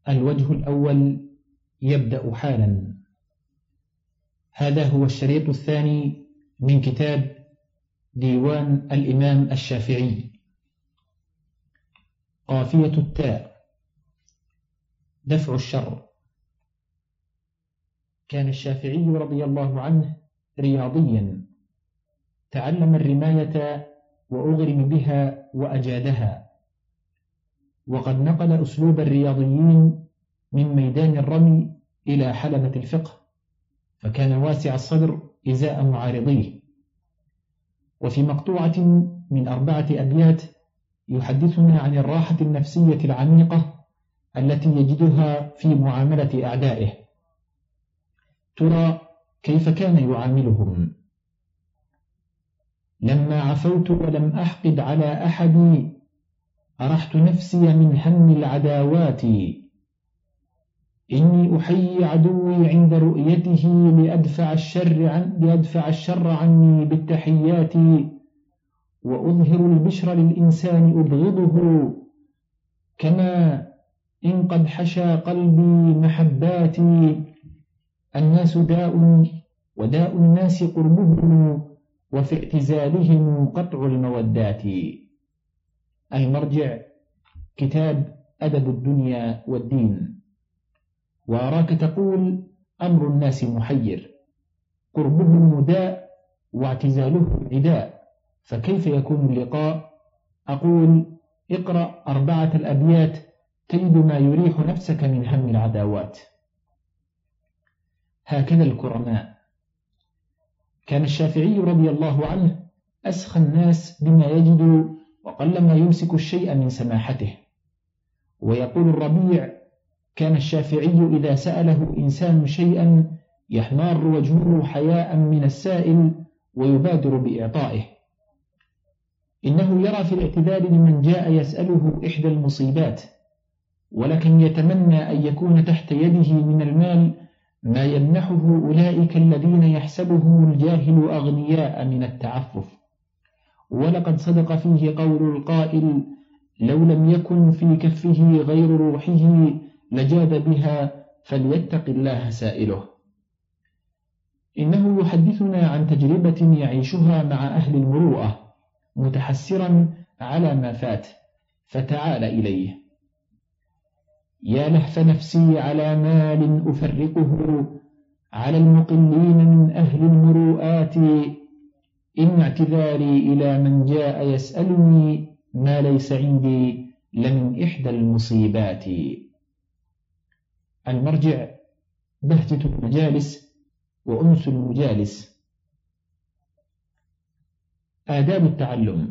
الوجه الأول يبدأ حالا. هذا هو الشريط الثاني من كتاب ديوان الإمام الشافعي. قافية التاء. دفع الشر. كان الشافعي رضي الله عنه رياضيا، تعلم الرماية وأغرم بها وأجادها، وقد نقل أسلوب الرياضيين من ميدان الرمي إلى حلبة الفقه، فكان واسع الصدر إزاء معارضيه. وفي مقطوعة من 4 أبيات يحدثنا عن الراحة النفسية العميقة التي يجدها في معاملة أعدائه. ترى كيف كان يعاملهم؟ لما عفوت ولم أحقد على أحد، أرحت نفسي من هم العداوات. إني أحيي عدوي عند رؤيته لأدفع الشر عني بالتحيات. وأظهر البشر للإنسان أبغضه، كما إن قد حشى قلبي محباتي. الناس داء وداء الناس قربهم، وفي اعتزالهم قطع المودات. المرجع كتاب أدب الدنيا والدين. وأراك تقول أمر الناس محير، قربهم داء واعتزالهم عداء، فكيف يكون اللقاء؟ أقول اقرأ 4 الأبيات تجد ما يريح نفسك من هم العداوات. هكذا الكرماء. كان الشافعي رضي الله عنه أسخى الناس بما يجد، وقلما يمسك الشيء من سماحته. ويقول الربيع: كان الشافعي إذا سأله إنسان شيئا يحمار وجهه حياء من السائل ويبادر بإعطائه. إنه يرى في الاعتذار لمن جاء يسأله إحدى المصيبات، ولكن يتمنى أن يكون تحت يده من المال ما يمنحه أولئك الذين يحسبهم الجاهل أغنياء من التعفف. ولقد صدق فيه قول القائل: لو لم يكن في كفه غير روحه لجاد بها، فليتق الله سائله. إنه يحدثنا عن تجربة يعيشها مع أهل المروءة، متحسرا على ما فات، فتعال إليه. يا لهف نفسي على مال أفرقه على المقلين من أهل المروءات. إن اعتذاري إلى من جاء يسألني ما ليس عندي لمن إحدى المصيبات. المرجع بهجة المجالس وأنس المجالس. آداب التعلم.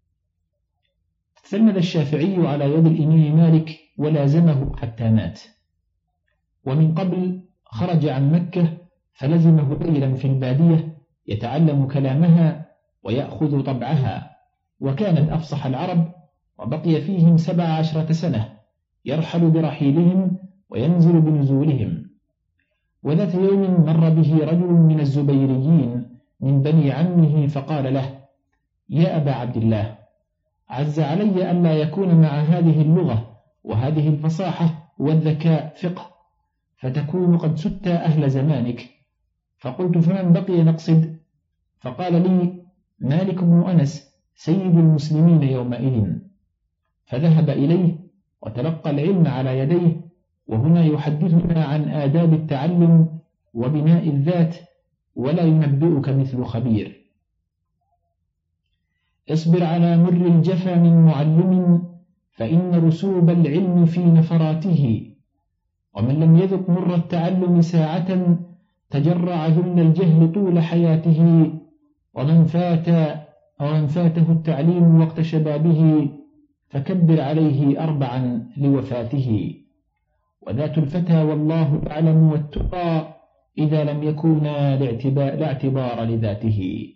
تلمذ الشافعي على يد الإمام مالك ولازمه حتى مات، ومن قبل خرج عن مكة فلزمه ليلا في البادية يتعلم كلامها ويأخذ طبعها، وكانت أفصح العرب، وبقي فيهم 17 سنة، يرحل برحيلهم وينزل بنزولهم. وذات يوم مر به رجل من الزبيريين من بني عمه فقال له: يا أبا عبد الله، عز علي أن لا يكون مع هذه اللغة وهذه الفصاحة والذكاء فقه، فتكون قد سدت أهل زمانك. فقلت: فمن بقي نقصد؟ فقال لي: مالك بن أنس سيد المسلمين يومئذ. فذهب إليه وتلقى العلم على يديه. وهنا يحدثنا عن آداب التعلم وبناء الذات، ولا ينبئك مثل خبير. اصبر على مر الجفا من معلم، فإن رسوب العلم في نفراته. ومن لم يذق مر التعلم ساعة تجرع ذل الجهل طول حياته. ومن فاته التعليم وقت شبابه فكبر عليه 4 لوفاته. وذات الفتى والله أعلم والتقى إذا لم يكونا لا اعتبار لذاته.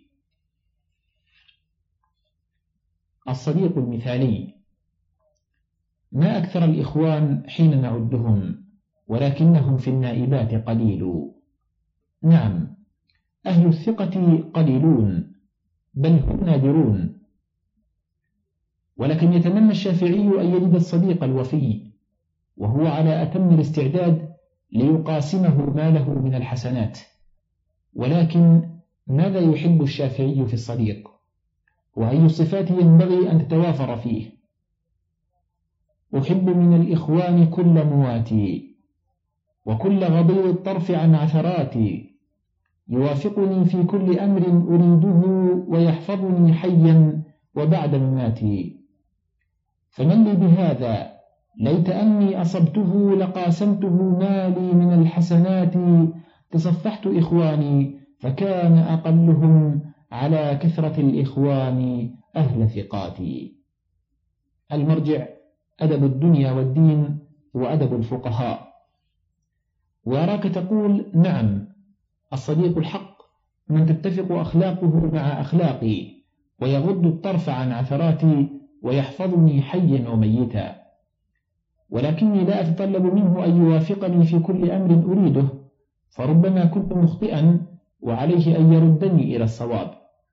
الصديق المثالي. ما أكثر الإخوان حين نعدهم، ولكنهم في النائبات قليل. نعم، أهل الثقة قليلون، بل هم نادرون. ولكن يتمنى الشافعي أن يجد الصديق الوفي، وهو على أتم الاستعداد ليقاسمه ما له من الحسنات. ولكن ماذا يحب الشافعي في الصديق؟ وأي الصفات ينبغي أن تتوافر فيه؟ أحب من الإخوان كل مواتي، وكل غضيض الطرف عن عثراتي، يوافقني في كل أمر أريده، ويحفظني حيا وبعد مماتي. فمن لي بهذا؟ ليت أني أصبته لقاسمته مالي من الحسنات، تصفحت إخواني فكان أقلهم على كثرة الإخوان أهل ثقاتي. المرجع: أدب الدنيا والدين وأدب الفقهاء. وأراك تقول: نعم، الصديق الحق من تتفق أخلاقه مع أخلاقي، ويغض الطرف عن عثراتي، ويحفظني حيا وميتا. ولكني لا أتطلب منه أن يوافقني في كل أمر أريده، فربما كنت مخطئا وعليه أن يردني إلى الصواب.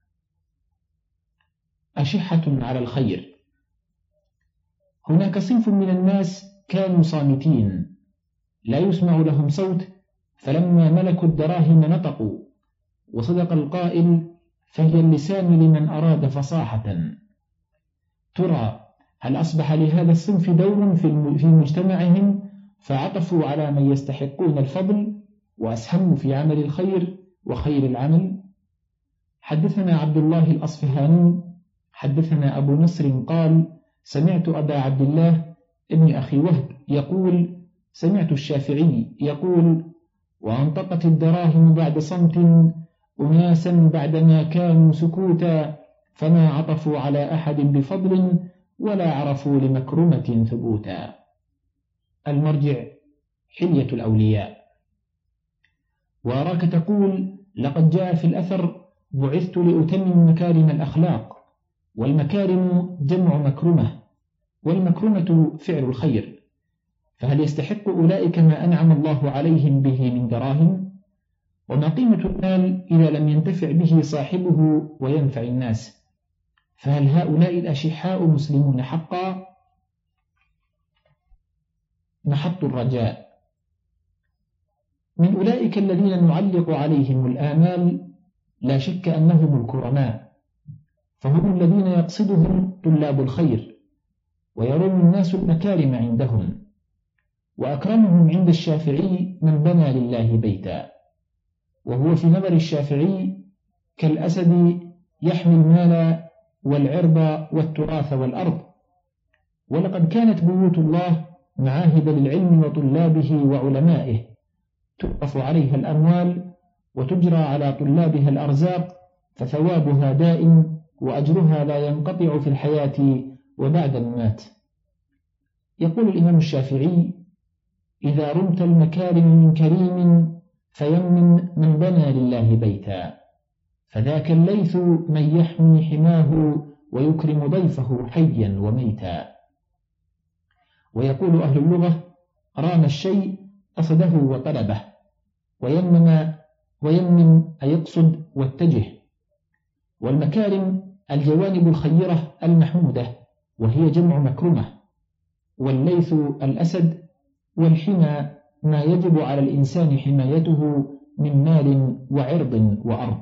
أشحة على الخير. هناك صنف من الناس كانوا صامتين لا يسمع لهم صوت، فلما ملكوا الدراهم نطقوا، وصدق القائل: فهي اللسان لمن أراد فصاحة. ترى هل أصبح لهذا الصنف دور في مجتمعهم فعطفوا على من يستحقون الفضل وأسهموا في عمل الخير وخير العمل؟ حدثنا عبد الله الأصفهاني حدثنا أبو نصر قال: سمعت أبا عبد الله ابن أخي وهب يقول: سمعت الشافعي يقول: وأنطقت الدراهم بعد صمت أناسا بعدما كانوا سكوتا، فما عطفوا على أحد بفضل ولا عرفوا لمكرمة ثبوتا. المرجع: حلية الأولياء. وأراك تقول: لقد جاء في الأثر: بعثت لأتمم مكارم الأخلاق. والمكارم جمع مكرمة، والمكرمة فعل الخير. فهل يستحق أولئك ما أنعم الله عليهم به من دراهم؟ وما قيمة المال إذا لم ينتفع به صاحبه وينفع الناس؟ فهل هؤلاء الأشحاء مسلمون حقا؟ محط الرجاء. من أولئك الذين نعلق عليهم الآمال لا شك أنهم الكرماء، فهم الذين يقصدهم طلاب الخير ويرون الناس المكارم عندهم. وأكرمهم عند الشافعي من بنى لله بيتا، وهو في نظر الشافعي كالأسد يحمي المال والعرض والتراث والأرض. ولقد كانت بيوت الله معاهد للعلم وطلابه وعلمائه، تؤقف عليها الأموال وتجرى على طلابها الأرزاق، فثوابها دائم وأجرها لا ينقطع في الحياة وبعد الممات. يقول الإمام الشافعي: إذا رمت المكارم من كريم فيمن من بنى لله بيتا، فذاك الليث من يحمي حماه ويكرم ضيفه حيا وميتا. ويقول أهل اللغة: رام الشيء قصده وطلبه، ويمن يقصد واتجه. والمكارم الجوانب الخيرة المحمودة، وهي جمع مكرمة. والليث الأسد، والحمى ما يجب على الإنسان حمايته من مال وعرض وأرض.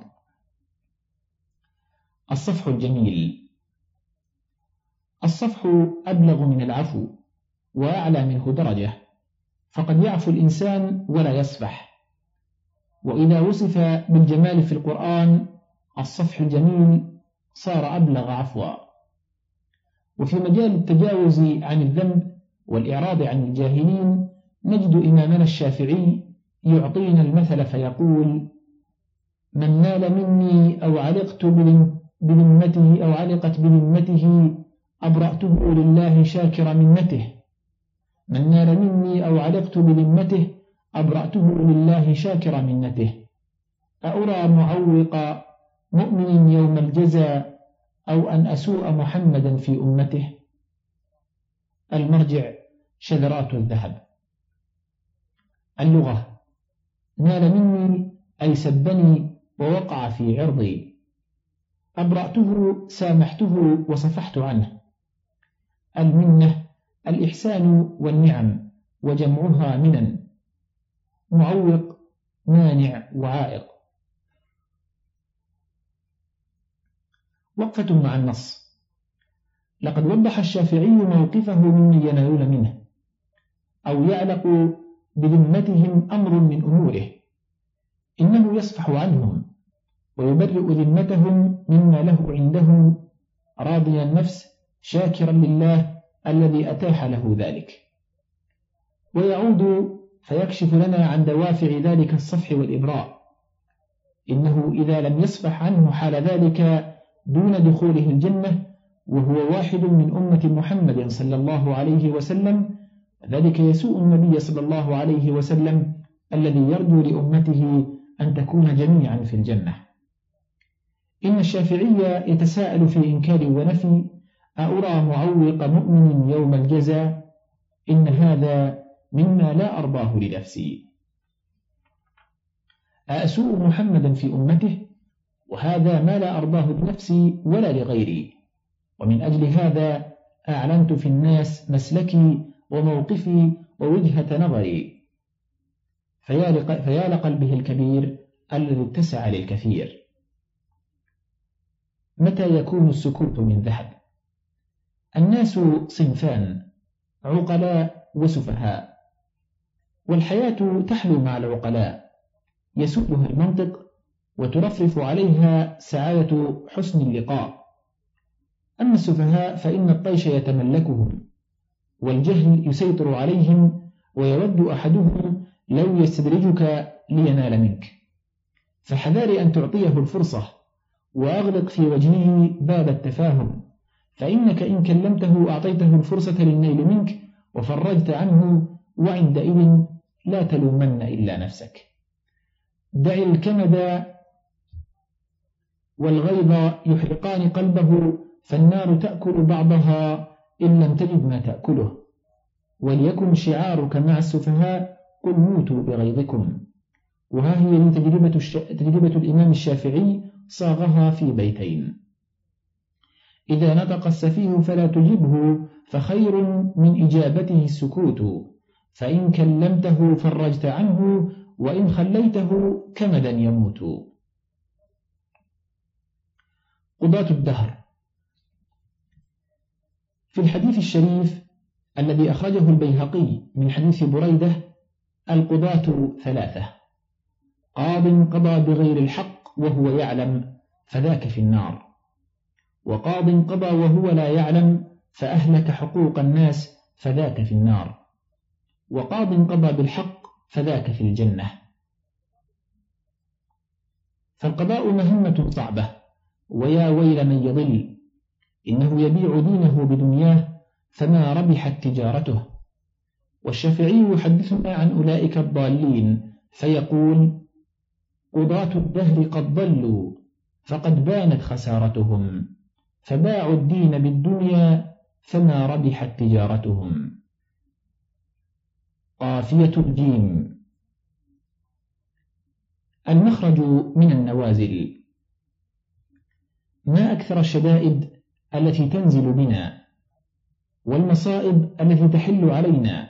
الصفح الجميل. الصفح أبلغ من العفو وأعلى منه درجة، فقد يعفو الإنسان ولا يصفح. وإذا وصف بالجمال في القرآن الصفح الجميل صار أبلغ عفوا. وفي مجال التجاوز عن الذنب والإعراض عن الجاهلين نجد إمامنا الشافعي يعطينا المثل فيقول: من نال مني أو علقت بذمته أو علقت بذمته أبرأته لله شاكر منته. من نال مني أو علقت بذمته أبرأته لله شاكر منته. أأرى معوق مؤمن يوم الجزاء أو أن أسوء محمدا في أمته. المرجع: شذرات الذهب. اللغة: نال مني أي سبني ووقع في عرضي. أبرأته سامحته وصفحت عنه. المنة الإحسان والنعم، وجمعها منن، معوق مانع وعائق. وقفة مع النص. لقد وضح الشافعي موقفه ممن ينالون منه أو يعلق بذمتهم أمر من أموره، إنه يصفح عنهم ويبرئ ذمتهم مما له عندهم، راضيا النفس شاكرا لله الذي أتاح له ذلك، ويعود فيكشف لنا عن دوافع ذلك الصفح والإبراء. إنه إذا لم يصفح عنه حال ذلك دون دخوله الجنة وهو واحد من أمة محمد صلى الله عليه وسلم، ذلك يسوء النبي صلى الله عليه وسلم الذي يرجو لأمته أن تكون جميعا في الجنة. إن الشافعي يتساءل في إنكار ونفي: أأرى معوق مؤمن يوم الجزاء؟ إن هذا مما لا أرضاه لنفسي. أأسوء محمدا في أمته؟ وهذا ما لا أرضاه لنفسي ولا لغيري، ومن أجل هذا أعلنت في الناس مسلكي وموقفي ووجهة نظري. فيا لقلبه الكبير الذي اتسع للكثير. متى يكون السكوت من ذهب؟ الناس صنفان: عقلاء وسفهاء، والحياة تحلو مع العقلاء، يسودها المنطق وترفرف عليها سعادة حسن اللقاء. أما السفهاء فإن الطيش يتملكهم والجهل يسيطر عليهم، ويود أحدهم لو يستدرجك لينال منك، فحذار أن تعطيه الفرصة، وأغلق في وجهه باب التفاهم، فإنك إن كلمته أعطيته الفرصة للنيل منك وفرجت عنه، وعندئذ لا تلومن إلا نفسك. دع الكمد والغيظ يحرقان قلبه، فالنار تأكل بعضها إن لم تجد ما تأكله. وليكن شعارك مع السفهاء: قل موتوا بغيظكم. وها هي تجربة الإمام الشافعي صاغها في بيتين: إذا نطق السفيه فلا تجبه، فخير من إجابته السكوت، فإن كلمته فرجت عنه، وإن خليته كمدا يموت. قضاة الدهر. في الحديث الشريف الذي أخرجه البيهقي من حديث بريدة: القضاة ثلاثة: قاض قضى بغير الحق وهو يعلم فذاك في النار، وقاض قضى وهو لا يعلم فأهلك حقوق الناس فذاك في النار، وقاض قضى بالحق فذاك في الجنة. فالقضاء مهمة صعبة، ويا ويل من يضل، إنه يبيع دينه بدنياه فما ربحت تجارته. والشافعي يحدثنا عن أولئك الضالين فيقول: قضاة الدهر قد ضلوا فقد بانت خسارتهم، فباعوا الدين بالدنيا فما ربحت تجارتهم. قافية الجيم. المخرج من النوازل. ما أكثر الشدائد التي تنزل بنا، والمصائب التي تحل علينا،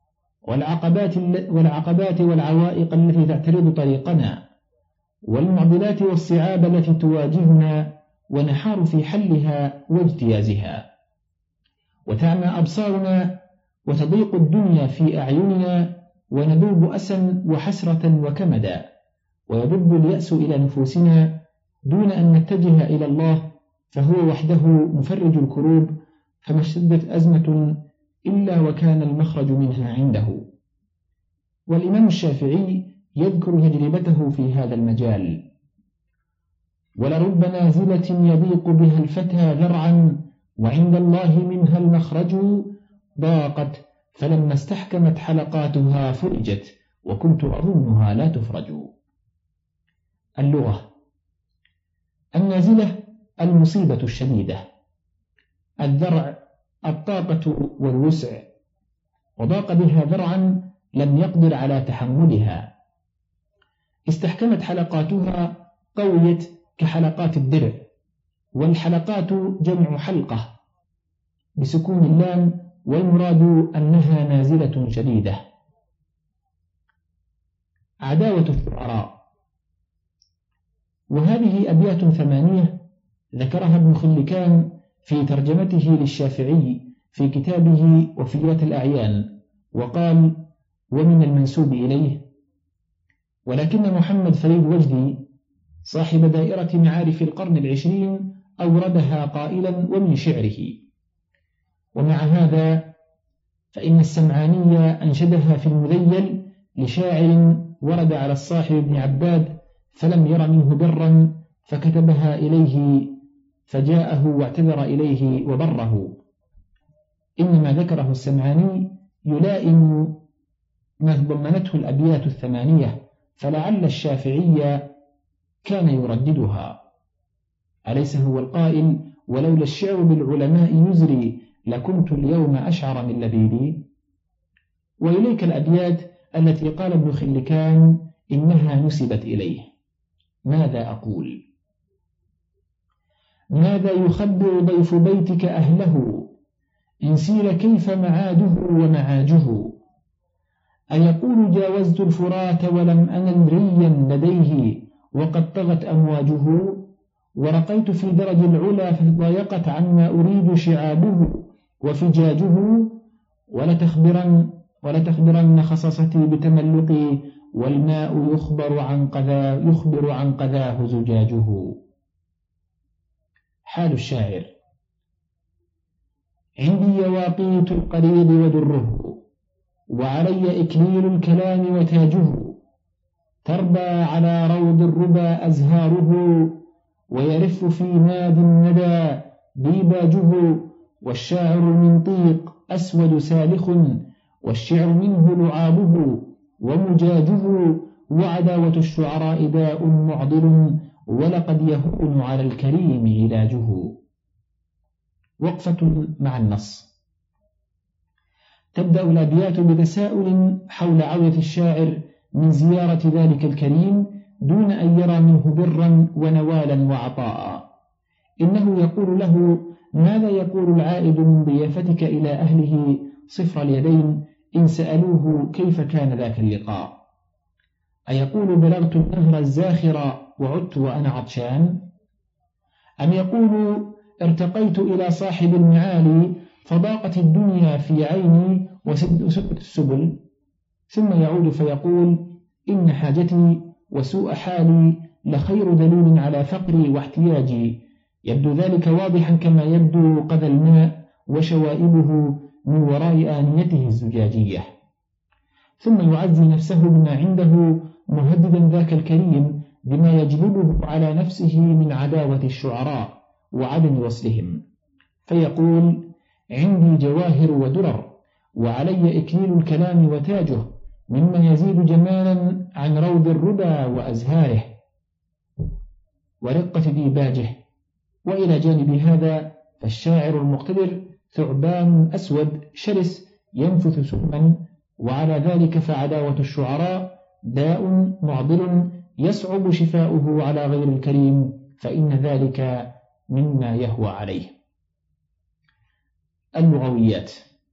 والعقبات والعوائق التي تعترض طريقنا، والمعضلات والصعاب التي تواجهنا، ونحار في حلها واجتيازها، وتعمى أبصارنا، وتضيق الدنيا في أعيننا، وندوب أسا وحسرة وكمدا، ويضب اليأس إلى نفوسنا دون أن نتجه إلى الله، فهو وحده مفرج الكروب، فما اشتدت أزمة إلا وكان المخرج منها عنده. والإمام الشافعي يذكر تجربته في هذا المجال: ولرب نازلة يضيق بها الفتى ذرعا، وعند الله منها المخرج، ضاقت فلما استحكمت حلقاتها فرجت، وكنت أظنها لا تفرج. اللغة. النازلة المصيبة الشديدة، الذرع الطاقة والوسع، وضاق بها ذرعا لم يقدر على تحملها. استحكمت حلقاتها، قويت كحلقات الدرع، والحلقات جمع حلقة بسكون اللام، والمراد أنها نازلة شديدة. عداوة الشعراء. وهذه أبيات 8 ذكرها ابن خلكان في ترجمته للشافعي في كتابه وفيات الأعيان، وقال: ومن المنسوب إليه. ولكن محمد فريد وجدي صاحب دائرة معارف القرن 20 أوردها قائلا: ومن شعره. ومع هذا فإن السمعاني أنشدها في المذيل لشاعر ورد على الصاحب بن عباد فلم ير منه برا، فكتبها إليه فجاءه واعتذر إليه وبره. إنما ذكره السمعاني يلائم ما ضمنته الأبيات 8، فلعل الشافعي كان يرددها. أليس هو القائل: ولولا الشعر بالعلماء يزري لكنت اليوم أشعر من لبيبي؟ وإليك الأبيات التي قال ابن خلكان إنها نسبت إليه. ماذا أقول؟ ماذا يخبر ضيف بيتك أهله إن سيل كيف معاده ومعاجه؟ أيقول جاوزت الفرات ولم أنل ريا لديه وقد طغت أمواجه؟ ورقيت في درج العلا فضايقت عما أريد شعابه وفجاجه؟ ولتخبرن خصصتي بتملقي والماء يخبر عن قذاه زجاجه. حال الشاعر: عندي يواقيت القريض ودره، وعلي إكليل الكلام وتاجه، تربى على روض الربا أزهاره، ويرف في ناد الندى ديباجه. والشاعر المنطيق أسود سالخ، والشعر منه لعابه ومجاجه. وعداوة الشعراء داء معضل، ولقد يهون على الكريم علاجه. وقفة مع النص. تبدأ الأبيات بتساؤل حول عودة الشاعر من زيارة ذلك الكريم دون أن يرى منه برا ونوالا وعطاء. إنه يقول له: ماذا يقول العائد من ضيافتك إلى أهله صفر اليدين إن سألوه كيف كان ذاك اللقاء؟ أيقول بلغت النهر الزاخر وعدت وأنا عطشان؟ أم يقول ارتقيت إلى صاحب المعالي فضاقت الدنيا في عيني وسدت السبل؟ ثم يعود فيقول: إن حاجتي وسوء حالي لخير دليل على فقري واحتياجي. يبدو ذلك واضحا كما يبدو قذى الماء وشوائبه من وراء آنيته الزجاجية. ثم يعزي نفسه بما عنده مهددا ذاك الكريم بما يجلبه على نفسه من عداوة الشعراء وعدم وصلهم، فيقول: عندي جواهر ودرر، وعلي إكليل الكلام وتاجه، مما يزيد جمالا عن روض الربا وأزهاره ورقة ديباجه. وإلى جانب هذا فالشاعر المقتدر ثعبان أسود شرس ينفث سما، وعلى ذلك فعداوة الشعراء داء معضل يصعب شفاؤه على غير الكريم، فإن ذلك مما يهوى عليه. اللغويات.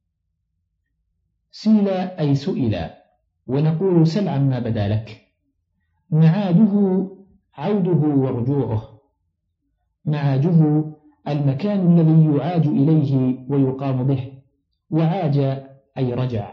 سيل أي سئل، ونقول سل عما بدا لك. معاده عوده ورجوعه. معاجه المكان الذي يعاج إليه ويقام به، وعاج أي رجع.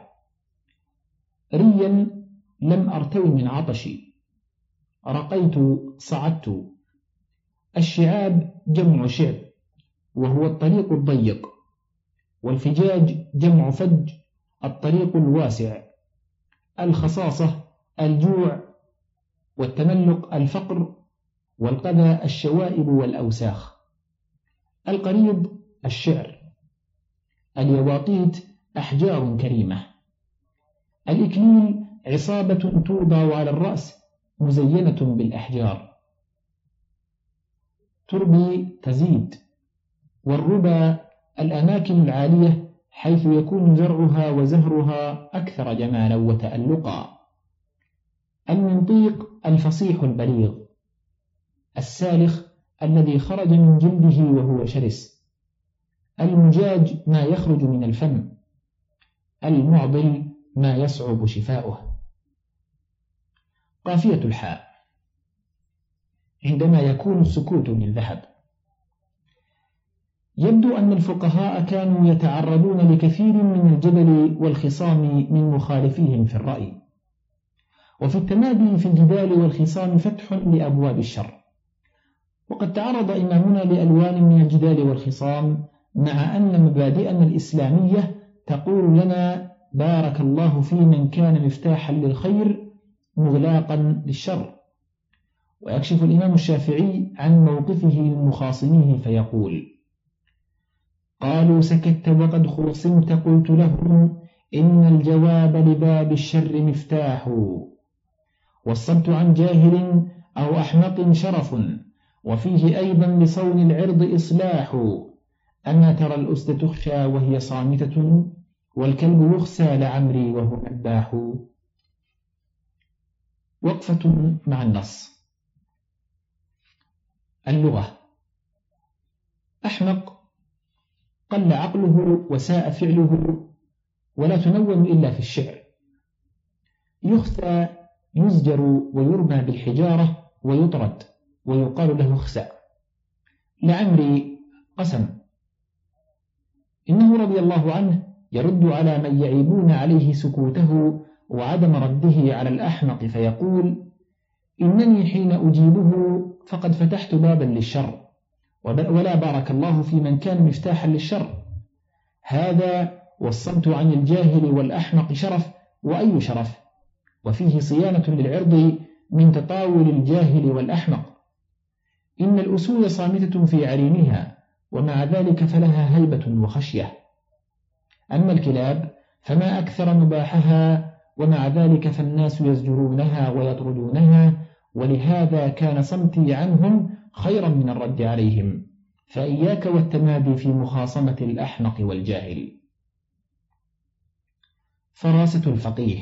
ريا لم أرتوي من عطشي، رقيت صعدت. الشعاب جمع شعب وهو الطريق الضيق، والفجاج جمع فج الطريق الواسع. الخصاصة الجوع، والتملق الفقر، والقذى الشوائب والأوساخ. القريض الشعر. اليواقيت أحجار كريمة. الإكليل عصابة توضع على الرأس مزينة بالأحجار تربي تزيد. والربا الأماكن العالية حيث يكون زرعها وزهرها أكثر جمالا وتألقا. المنطيق الفصيح البليغ. السالخ الذي خرج من جلده وهو شرس. المجاج ما يخرج من الفم. المعضل ما يصعب شفاؤه. قافية الحاء: عندما يكون السكوت للذهب. يبدو أن الفقهاء كانوا يتعرضون لكثير من الجدل والخصام من مخالفيهم في الرأي، وفي التمادي في الجدال والخصام فتح لأبواب الشر. وقد تعرض إمامنا لألوان من الجدال والخصام، مع أن مبادئنا الإسلامية تقول لنا: بارك الله في من كان مفتاحا للخير مغلاقا للشر. ويكشف الإمام الشافعي عن موقفه من مخاصميه فيقول: قالوا سكت وقد خصمت قلت لهم إن الجواب لباب الشر مفتاح، والصمت عن جاهل أو أحمق شرف، وفيه أيضا لصون العرض إصلاح. أما ترى الأسد تخشى وهي صامتة، والكلب يخسى لعمري وهو نباح. وقفة مع النص. اللغة: أحمق قل عقله وساء فعله، ولا تنون إلا في الشعر. يخسى يزجر ويرمى بالحجارة ويطرد ويقال له اخسأ. لعمري قسم. إنه رضي الله عنه يرد على من يعيبون عليه سكوته وعدم رده على الأحمق فيقول: إنني حين أجيبه فقد فتحت بابا للشر، ولا بارك الله في من كان مفتاحا للشر. هذا والصمت عن الجاهل والأحمق شرف، وأي شرف، وفيه صيانة للعرض من تطاول الجاهل والأحمق. إن الأسود صامتة في عرينها، ومع ذلك فلها هيبة وخشية. أما الكلاب فما أكثر نباحها، ومع ذلك فالناس يزجرونها ويطردونها، ولهذا كان صمتي عنهم خيرا من الرد عليهم. فإياك والتمادي في مخاصمة الأحمق والجاهل. فراسة الفقيه: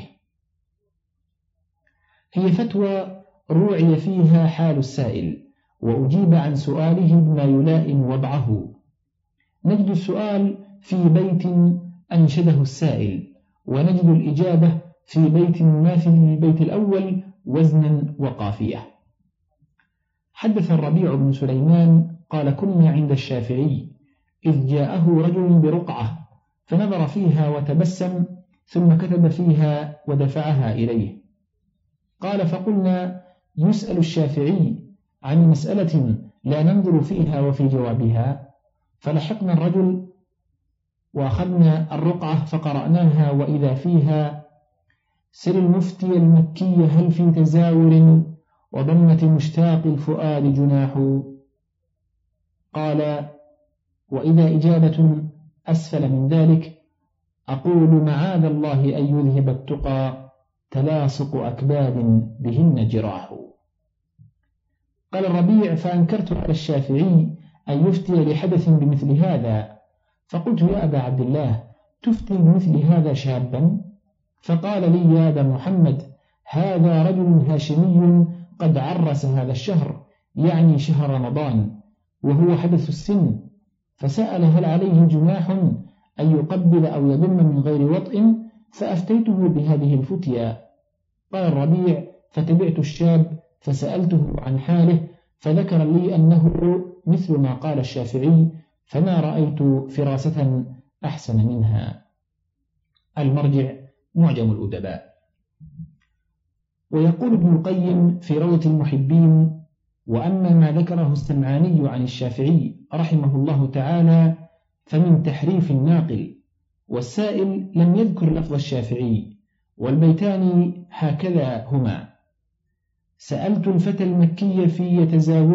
هي فتوى روعي فيها حال السائل، وأجيب عن سؤاله بما يلائم وضعه. نجد السؤال في بيت أنشده السائل، ونجد الإجابة في بيت مماثل للبيت الأول وزنا وقافية. حدث الربيع بن سليمان قال: كنا عند الشافعي إذ جاءه رجل برقعة، فنظر فيها وتبسم، ثم كتب فيها ودفعها إليه. قال: فقلنا: يسأل الشافعي عن مسألة لا ننظر فيها وفي جوابها. فلحقنا الرجل وأخذنا الرقعة فقرأناها، وإذا فيها: سر المفتي المكي هل في تزاور، وضمة مشتاق الفؤاد جناح. قال: وإذا إجابة أسفل من ذلك، أقول: معاذ الله أن يذهب التقى، تلاصق أكباد بهن جراح. قال الربيع: فأنكرت على الشافعي أن يفتي لحدث بمثل هذا، فقلت: يا أبا عبد الله، تفتي بمثل هذا شابا؟ فقال لي: يا أبا محمد، هذا رجل هاشمي قد عرس هذا الشهر، يعني شهر رمضان، وهو حدث السن، فسأل هل عليه جناح أن يقبل أو يضم من غير وطئ، فأفتيته بهذه الفتيا. قال الربيع: فتبعت الشاب فسألته عن حاله، فذكر لي أنه مثل ما قال الشافعي، فما رأيت فراسة أحسن منها. المرجع: معجم الأدباء. ويقول ابن القيم في روضة المحبين: وأما ما ذكره السمعاني عن الشافعي رحمه الله تعالى فمن تحريف الناقل، والسائل لم يذكر لفظ الشافعي، والبيتان هكذا هما: سألت الفتى المكي في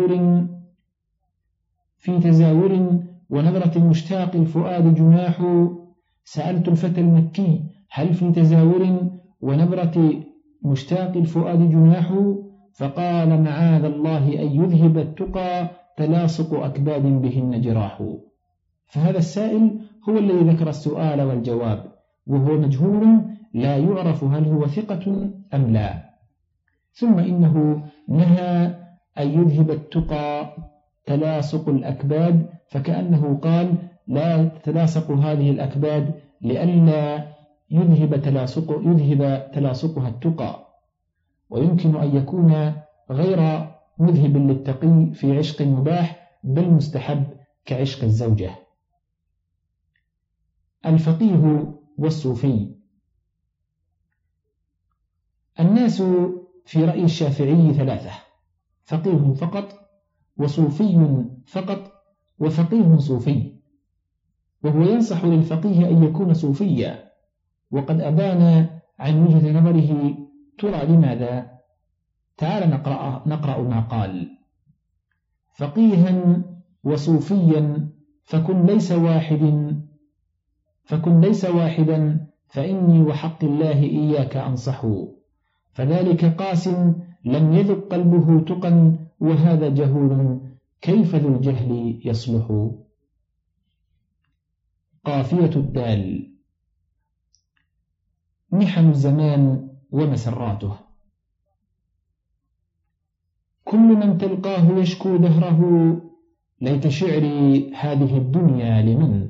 تزاور ونظرة مشتاق الفؤاد جناح. سألت الفتى المكي هل في تزاور ونظرة مشتاق الفؤاد جناح، فقال: معاذ الله أن يذهب التقى، تلاصق أكباد بهن جراح. فهذا السائل هو الذي ذكر السؤال والجواب، وهو مجهول لا يعرف هل هو ثقة أم لا. ثم إنه نهى أن يذهب التقى تلاصق الأكباد، فكأنه قال: لا تتلاصق هذه الأكباد لئلا يذهب تلاصقها التقى، ويمكن أن يكون غير مذهب للتقي في عشق مباح بل مستحب كعشق الزوجة. الفقيه والصوفي. الناس في رأي الشافعي ثلاثة: فقيه فقط، وصوفي فقط، وفقيه صوفي. وهو ينصح للفقيه أن يكون صوفيا، وقد أبان عن وجهة نظره. ترى لماذا؟ تعال نقرأ ما قال: فقيها وصوفيا فكن ليس واحدا فإني وحق الله إياك أنصح، فذلك قاس لم يذق قلبه تقا، وهذا جهول كيف ذو الجهل يصلح. قافية الدال. محن الزمان ومسراته. كل من تلقاه يشكو دهره، ليت شعري هذه الدنيا لمن.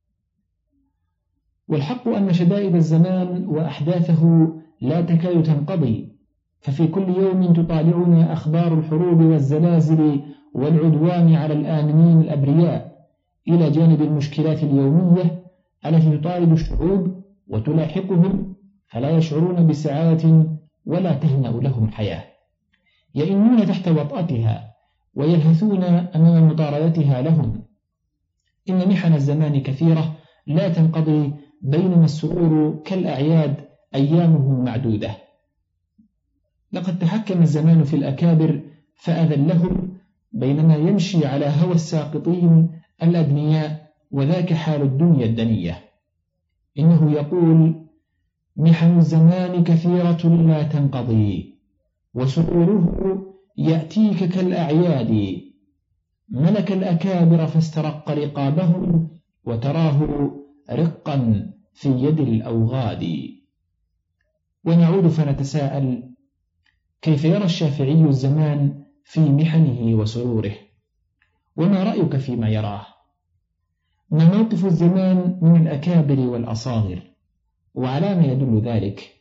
والحق أن شدائد الزمان وأحداثه لا تكاد تنقضي، ففي كل يوم تطالعنا أخبار الحروب والزلازل والعدوان على الآمنين الأبرياء، إلى جانب المشكلات اليومية التي تطارد الشعوب وتلاحقهم، فلا يشعرون بسعادة ولا تهنأ لهم حياة، يئنون تحت وطأتها ويلهثون أمام مطاردتها لهم. إن محن الزمان كثيرة لا تنقضي، بينما السرور كالأعياد أيامه معدودة. لقد تحكم الزمان في الأكابر فأذلهم، بينما يمشي على هوى الساقطين الأدنياء، وذاك حال الدنيا الدنية. إنه يقول: محن الزمان كثيرة لا تنقضي، وسروره يأتيك كالأعياد. ملك الأكابر فاسترق رقابهم، وتراه رقا في يد الأوغاد. ونعود فنتساءل: كيف يرى الشافعي الزمان في محنه وسروره؟ وما رأيك فيما يراه؟ ما موقف الزمان من الأكابر والأصاغر؟ وعلى ما يدل ذلك؟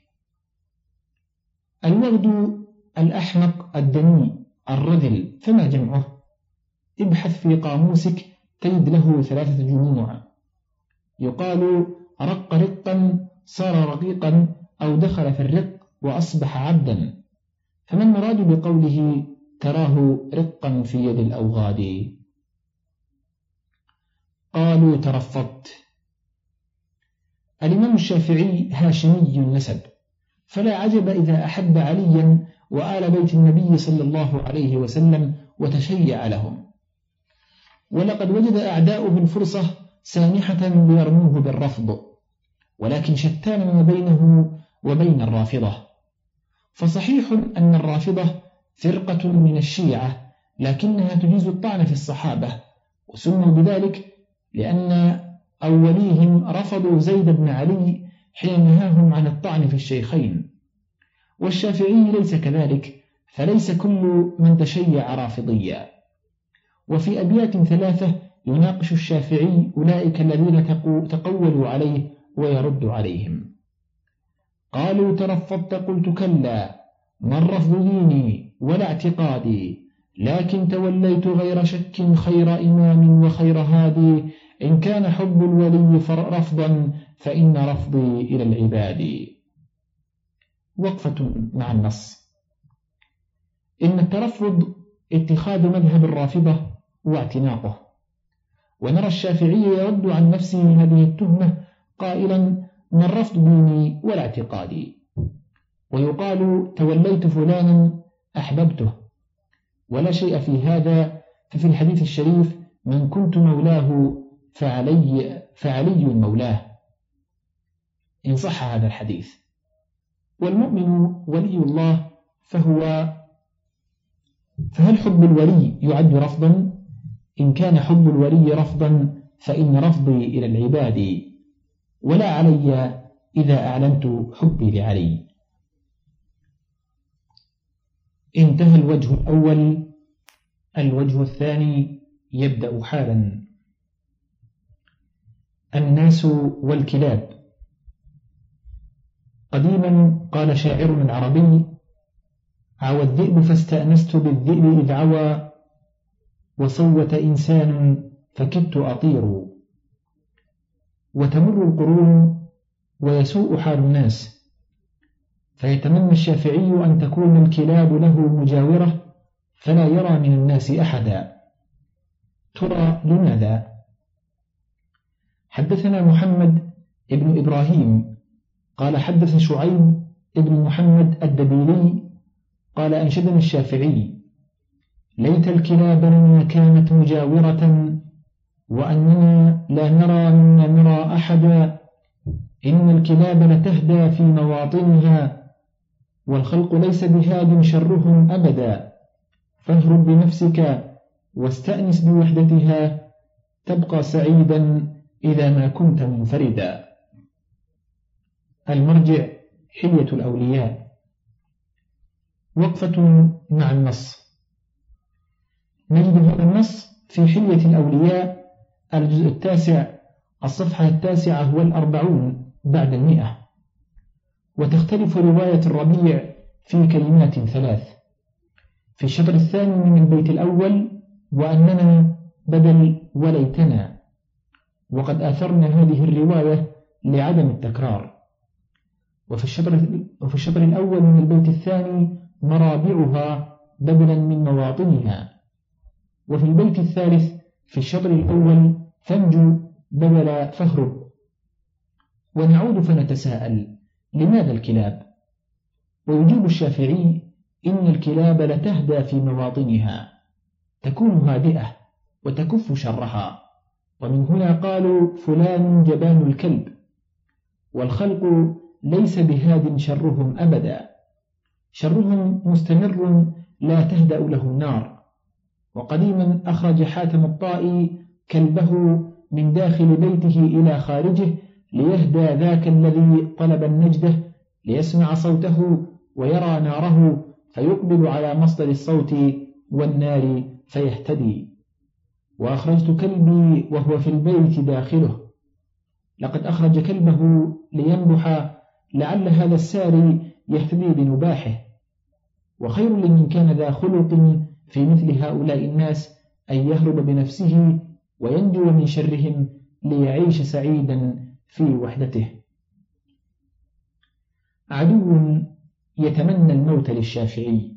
الوغد الأحمق الدني الرذل، فما جمعه؟ ابحث في قاموسك تجد له 3 جموع. يقال: رق رقا صار رقيقا، أو دخل في الرق وأصبح عبدا. فما المراد بقوله تراه رقا في يد الأوغاد؟ قالوا: ترفضت. الإمام الشافعي هاشمي النسب، فلا عجب إذا أحب عليا وآل بيت النبي صلى الله عليه وسلم وتشيع لهم. ولقد وجد أعداؤه الفرصة سانحة ليرموه بالرفض، ولكن شتان ما بينه وبين الرافضة. فصحيح أن الرافضة فرقة من الشيعة، لكنها تجيز الطعن في الصحابة، وسموا بذلك لأن أوليهم رفضوا زيد بن علي حين نهاهم عن الطعن في الشيخين. والشافعي ليس كذلك، فليس كل من تشيع رافضيا. وفي أبيات 3 يناقش الشافعي أولئك الذين تقولوا عليه ويرد عليهم. قالوا: ترفضت. قلت: كلا، ما الرفض ديني ولا اعتقادي، لكن توليت غير شك خير إمام وخير هادي. إن كان حب الولي رفضا، فإن رفضي إلى العباد. وقفة مع النص. إن الترفض اتخاذ مذهب الرافضة واعتناقه، ونرى الشافعي يرد عن نفسه هذه التهمة قائلا: ما الرفض ديني ولا اعتقادي. ويقال: توليت فلانا أحببته، ولا شيء في هذا، ففي الحديث الشريف: من كنت مولاه فعلي مولاه، إن صح هذا الحديث. والمؤمن ولي الله، فهل حب الولي يعد رفضا؟ إن كان حب الولي رفضا، فإن رفضي إلى العباد، ولا علي إذا أعلنت حبي لعلي. انتهى الوجه الأول. الوجه الثاني يبدأ حالا. الناس والكلاب. قديما قال شاعر عربي: عوى الذئب فاستأنست بالذئب إذ عوى، وصوت إنسان فكدت أطير. وتمر القرون ويسوء حال الناس، فيتمنى الشافعي أن تكون الكلاب له مجاورة فلا يرى من الناس أحدا. ترى لماذا؟ حدثنا محمد ابن إبراهيم قال حدث شعيب ابن محمد الدبيلي قال أنشدني الشافعي: ليت الكلاب لنا كانت مجاورة، وأننا لا نرى مما نرى أحدا. إن الكلاب لتهدى في مواطنها، والخلق ليس بهاد شرهم أبدا. فاهرب بنفسك واستأنس بوحدتها، تبقى سعيدا إذا ما كنت منفردا. المرجع: حلية الأولياء. وقفة مع النص. نجد هذا النص في حلية الأولياء الجزء 9 الصفحة 49 بعد 100. وتختلف رواية الربيع في كلمات 3 في الشطر الثاني من البيت الأول: وأننا بدل وليتنا. وقد آثرنا هذه الرواية لعدم التكرار. وفي الشطر الأول من البيت الثاني: مرابعها بدلا من مواطنها. وفي البيت الثالث في الشطر الأول: فانجو بدل فاهرب. ونعود فنتساءل: لماذا الكلاب؟ ويجيب الشافعي: إن الكلاب لتهدى في مواطنها، تكون هادئة وتكف شرها، ومن هنا قالوا فلان جبان الكلب. والخلق ليس بهاد شرهم أبدا، شرهم مستمر لا تهدأ له النار. وقديما أخرج حاتم الطائي كلبه من داخل بيته إلى خارجه ليهدى ذاك الذي طلب النجدة، ليسمع صوته ويرى ناره، فيقبل على مصدر الصوت والنار فيهتدي. وأخرجت كلبي وهو في البيت داخله. لقد أخرج كلبه لينبح، لعل هذا الساري يهتدي بنباحه. وخير لمن كان ذا خلق في مثل هؤلاء الناس أن يهرب بنفسه وينجو من شرهم ليعيش سعيدا في وحدته. عدو يتمنى الموت للشافعي.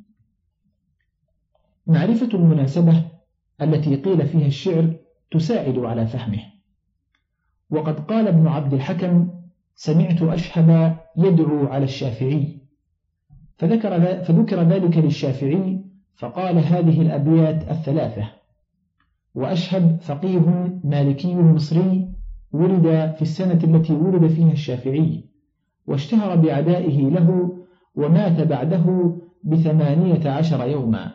معرفة المناسبة التي قيل فيها الشعر تساعد على فهمه. وقد قال ابن عبد الحكم: سمعت أشهب يدعو على الشافعي، فذكر ذلك للشافعي فقال هذه الأبيات 3. وأشهب فقيه مالكي مصري، ولد في السنة التي ولد فيها الشافعي، واشتهر بعدائه له، ومات بعده ب18 يوما.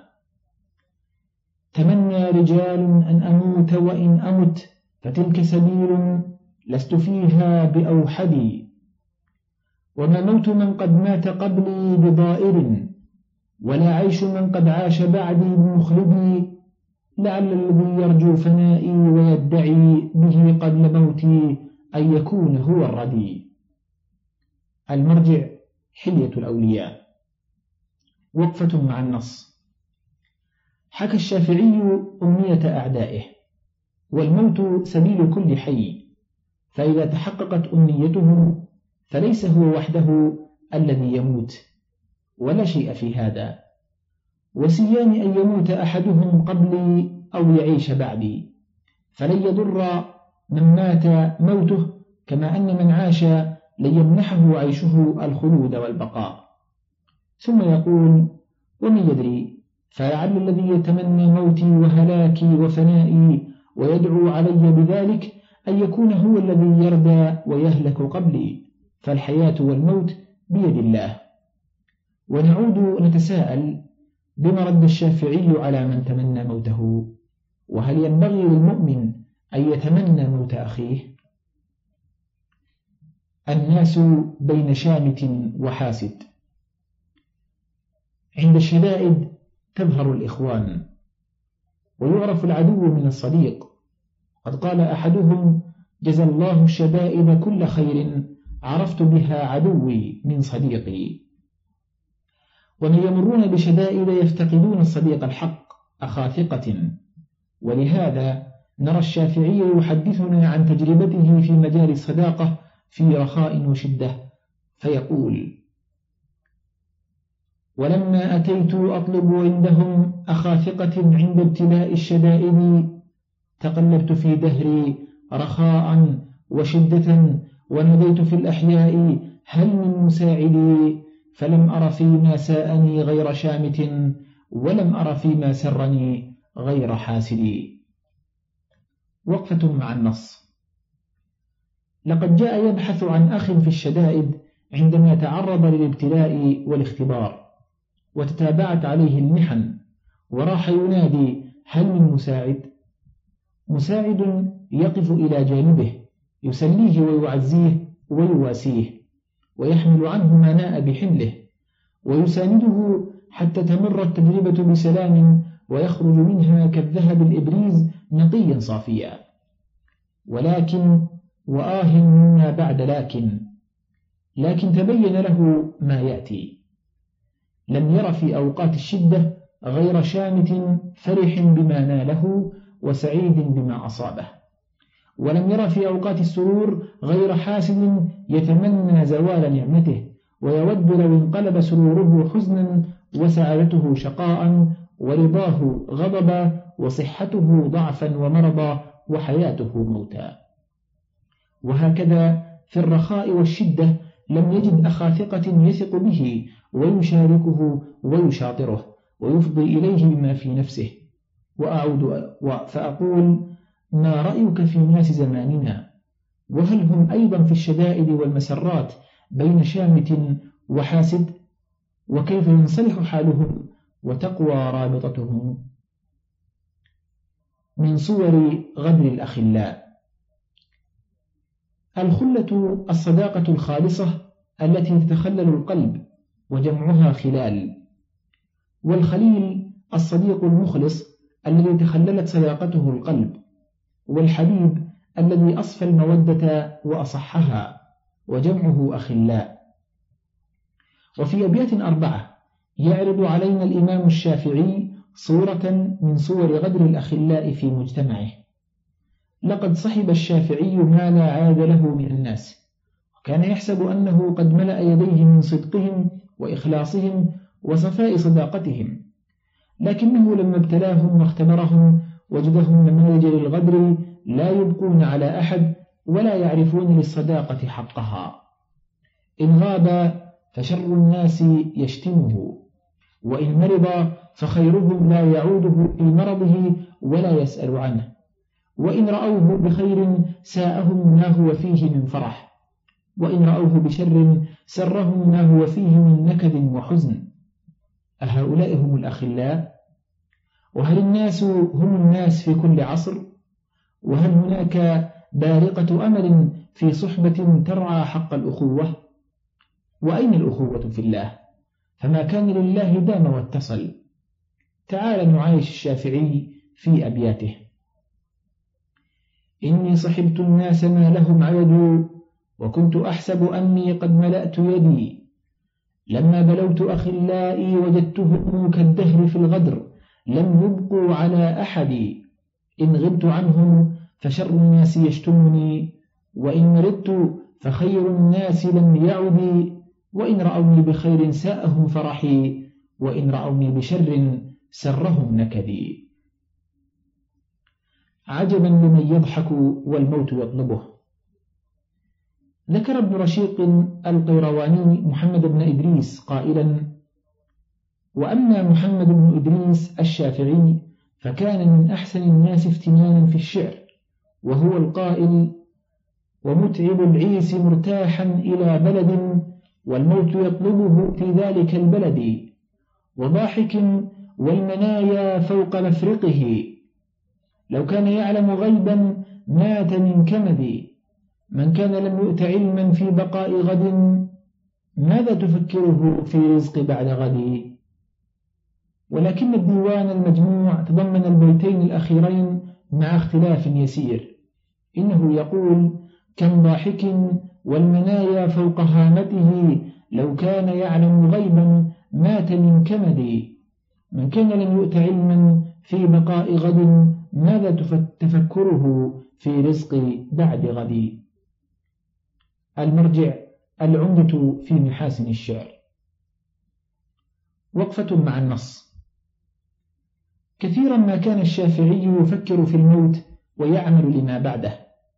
تمنى رجال أن أموت وإن أمت، فتلك سبيل لست فيها بأوحدي. وما موت من قد مات قبلي بضائر، ولا عيش من قد عاش بعدي بمخلدي. لعل الذي يرجو فنائي ويدعي به قبل موتي أن يكون هو الردي. المرجع: حلية الأولياء. وقفة مع النص. حكى الشافعي أمنية أعدائه، والموت سبيل كل حي، فإذا تحققت أمنيته فليس هو وحده الذي يموت، ولا شيء في هذا. وسيان أن يموت أحدهم قبلي أو يعيش بعدي، فلن يضر من مات موته، كما أن من عاش لن يمنحه عيشه الخلود والبقاء. ثم يقول: ومن يدري، فلعل الذي يتمنى موتي وهلاكي وفنائي ويدعو علي بذلك أن يكون هو الذي يردى ويهلك قبلي، فالحياة والموت بيد الله. ونعود نتساءل: بما رد الشافعي على من تمنى موته؟ وهل ينبغي للمؤمن أن يتمنى موت أخيه؟ الناس بين شامت وحاسد. عند الشدائد تظهر الإخوان، ويعرف العدو من الصديق. قد قال أحدهم: جزى الله الشدائد كل خير، عرفت بها عدوي من صديقي. ومن يمرون بشدائد يفتقدون الصديق الحق أخا ثقة. ولهذا نرى الشافعي يحدثنا عن تجربته في مجال الصداقة في رخاء وشدة، فيقول: ولما أتيت أطلب عندهم أخا ثقة عند ابتلاء الشدائد تقلبت في دهري رخاء وشدة، وناديت في الأحياء هل من مساعدي، فلم أر فيما ساءني غير شامت، ولم أر فيما سرني غير حاسدي. وقفة مع النص. لقد جاء يبحث عن أخ في الشدائد عندما تعرض للابتلاء والاختبار وتتابعت عليه المحن، وراح ينادي هل من مساعد. مساعد يقف إلى جانبه يسليه ويعزيه ويواسيه، ويحمل عنه ما ناء بحمله، ويسانده حتى تمر التجربة بسلام، ويخرج منها كالذهب الإبريز نقيا صافيا. ولكن وآه مما بعد لكن تبين له ما يأتي. لم ير في أوقات الشدة غير شامت فرح بما ناله وسعيد بما أصابه، ولم ير في أوقات السرور غير حاسد يتمنى زوال نعمته، ويود لو انقلب سروره حزنا وسعادته شقاء ورضاه غضبا وصحته ضعفا ومرضا وحياته موتا. وهكذا في الرخاء والشدة لم يجد أخا ثقة يثق به ويشاركه ويشاطره ويفضي إليه بما في نفسه. وأعود فأقول: ما رأيك في ناس زماننا؟ وهل هم أيضا في الشدائد والمسرات بين شامت وحاسد؟ وكيف ينصلح حالهم وتقوى رابطتهم؟ من صور غدر الأخلاء. الخلة الصداقة الخالصة التي تتخلل القلب وجمعها خلال، والخليل الصديق المخلص الذي تخللت صداقته القلب، والحبيب الذي أصفى المودة وأصحها وجمعه أخلاء. وفي أبيات 4 يعرض علينا الإمام الشافعي صورة من صور غدر الأخلاء في مجتمعه. لقد صحب الشافعي ما لا عاد له من الناس، وكان يحسب أنه قد ملأ يديه من صدقهم وإخلاصهم وصفاء صداقتهم، لكنه لما ابتلاهم واختبرهم وجدهم نماذج للغدر لا يبقون على أحد ولا يعرفون للصداقة حقها. إن غاب فشر الناس يشتمه، وإن مرض فخيرهم لا يعوده في مرضه ولا يسأل عنه، وإن رأوه بخير ساءهم ما هو فيه من فرح، وإن رأوه بشر سرهم ما هو فيه من نكد وحزن. أهؤلاء هم الأخلاء؟ وهل الناس هم الناس في كل عصر؟ وهل هناك بارقة أمل في صحبة ترعى حق الأخوة؟ وأين الأخوة في الله؟ فما كان لله دام واتصل. تعال نعايش الشافعي في أبياته: إني صحبت الناس ما لهم عدد، وكنت أحسب أني قد ملأت يدي، لما بلوت أخلائي وجدتهم كالدهر في الغدر، لم يبقوا على أحد، إن غبت عنهم فشر الناس يشتمني، وإن مرضت فخير الناس لم يعد، وإن رأوني بخير ساءهم فرحي، وإن رأوني بشر سرهم نكدي. عجبا لمن يضحك والموت يطلبه. ذكر ابن رشيق القيرواني محمد بن إدريس قائلا: وأما محمد بن إدريس الشافعي فكان من أحسن الناس افتنانا في الشعر، وهو القائل: ومتعب العيس مرتاحا إلى بلد، والموت يطلبه في ذلك البلد، وضاحك والمنايا فوق مفرقه، لو كان يعلم غيبا مات من كمد، من كان لم يؤت علما في بقاء غد، ماذا تفكره في رزق بعد غد؟ ولكن الديوان المجموع تضمن البيتين الأخيرين مع اختلاف يسير. إنه يقول: كم ضاحك والمنايا فوق هامته، لو كان يعلم غيبا مات من كمد. من كان لم يؤت علما في بقاء غد، ماذا تفكره في رزق بعد غد. المرجع العمدة في محاسن الشعر. وقفة مع النص. كثيرا ما كان الشافعي يفكر في الموت ويعمل لما بعده،